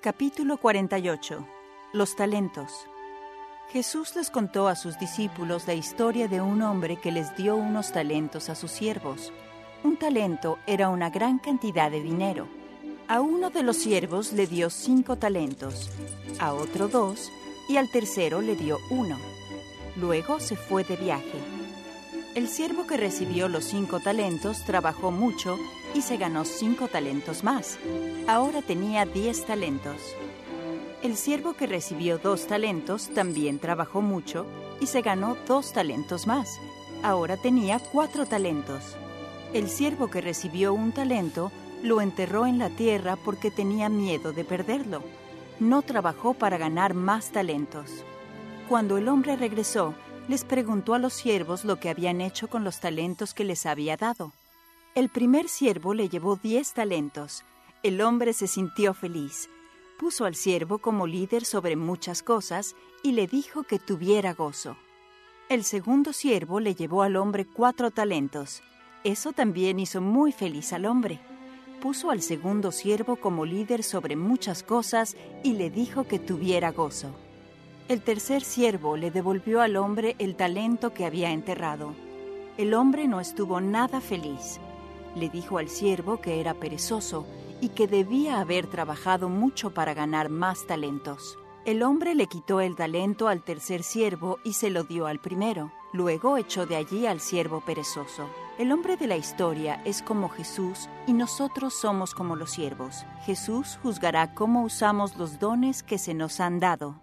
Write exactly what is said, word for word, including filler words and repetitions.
Capítulo cuarenta y ocho. Los talentos. Jesús les contó a sus discípulos la historia de un hombre que les dio unos talentos a sus siervos. Un talento era una gran cantidad de dinero. A uno de los siervos le dio cinco talentos, a otro dos y al tercero le dio uno. Luego se fue de viaje. El siervo que recibió los cinco talentos trabajó mucho y se ganó cinco talentos más. Ahora tenía diez talentos. El siervo que recibió dos talentos también trabajó mucho y se ganó dos talentos más. Ahora tenía cuatro talentos. El siervo que recibió un talento lo enterró en la tierra porque tenía miedo de perderlo. No trabajó para ganar más talentos. Cuando el hombre regresó, les preguntó a los siervos lo que habían hecho con los talentos que les había dado. El primer siervo le llevó diez talentos. El hombre se sintió feliz. Puso al siervo como líder sobre muchas cosas y le dijo que tuviera gozo. El segundo siervo le llevó al hombre cuatro talentos. Eso también hizo muy feliz al hombre. Puso al segundo siervo como líder sobre muchas cosas y le dijo que tuviera gozo. El tercer siervo le devolvió al hombre el talento que había enterrado. El hombre no estuvo nada feliz. Le dijo al siervo que era perezoso y que debía haber trabajado mucho para ganar más talentos. El hombre le quitó el talento al tercer siervo y se lo dio al primero. Luego echó de allí al siervo perezoso. El hombre de la historia es como Jesús y nosotros somos como los siervos. Jesús juzgará cómo usamos los dones que se nos han dado.